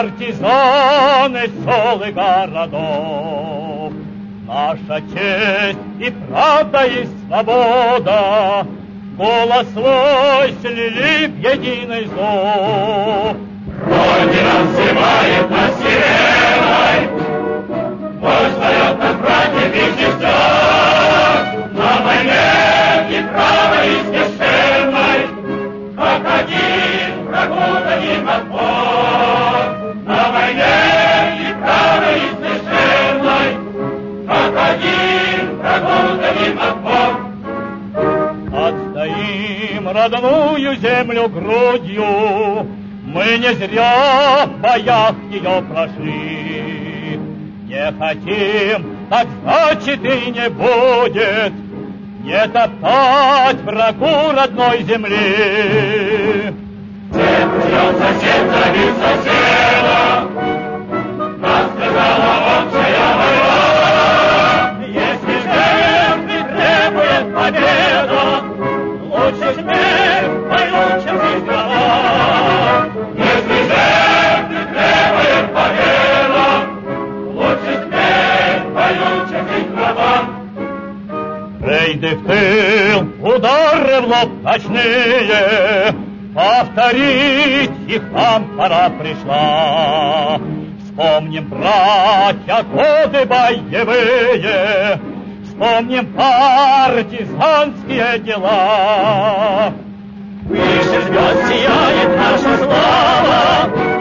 партизаны сел и городов. Наша честь и правда и свобода голос свой слили в единый зов. Родина взывает нас сиреной, восстает над братьев и сестер. На войне неправой и священной, как один врагу дадим отпор. На войне неправой и священной, как один врагу дадим отпор. Отстоим родную землю грудью, мы не зря в боях ее прошли. Не хотим, так значит и не будет, не топтать врагу родной земли. Дед ждет сосед, забит соседа, нас сказала общая война. Если жертвы требует победа, лучше смерть пою, чем жизнь права. Если жертвы требует победа, лучше смерть пою, чем жизнь права. Рейды в тыл, удары в лоб ночные, повторить их нам пора пришла. Вспомним, братья, годы боевые, вспомним партизанские дела. Выше ждет, сияет наша слава,